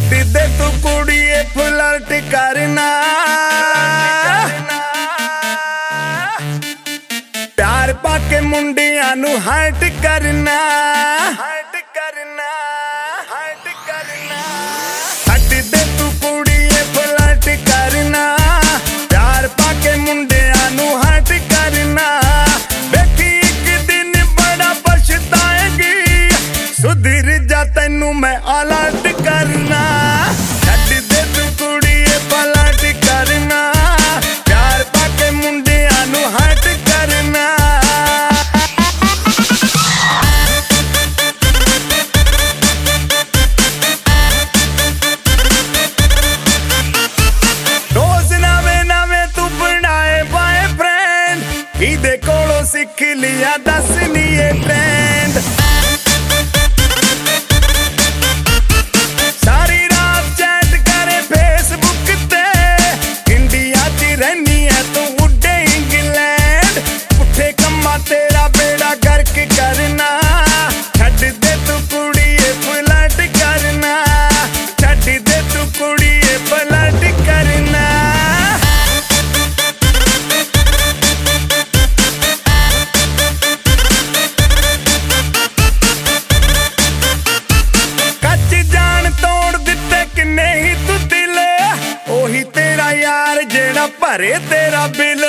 छड्ड दे तू कुड़िए फ्लर्ट करना, प्यार पाके मुंडियां नू हर्ट करना, हर्ट करना, हर्ट करना। छड्ड दे तू कुड़िए फ्लर्ट करना, प्यार पाके मुंडियां नू हर्ट करना। देखी एक दिन बड़ा पछताएगी, सुधर जा तैनू मैं अलर्ट करना। छड्ड दे तू कुड़िए फ्लर्ट करना, प्यार पाके मुंडियां नू हर्ट करना। रोज नवे नवे तू बनाए बॉयफ्रेंड, किदे कोलों सीख लिया दस नी ये ट्रेंड। सारी रात चैट करे फेसबुक ते, इंडिया च रहनी है तू उड़े इंग्लैंड। पुठे कम्मा तेरा बेड़ा गर्क करना, छड्ड दे तू कुड़िए फ्लर्ट करना, छड्ड दे तू कुड़िए फ्लर्ट करना। कच्च जान तोड़ दिते किन्ने ही तू दिल, ओही तेरा यार जेड़ा भरे तेरा बिल।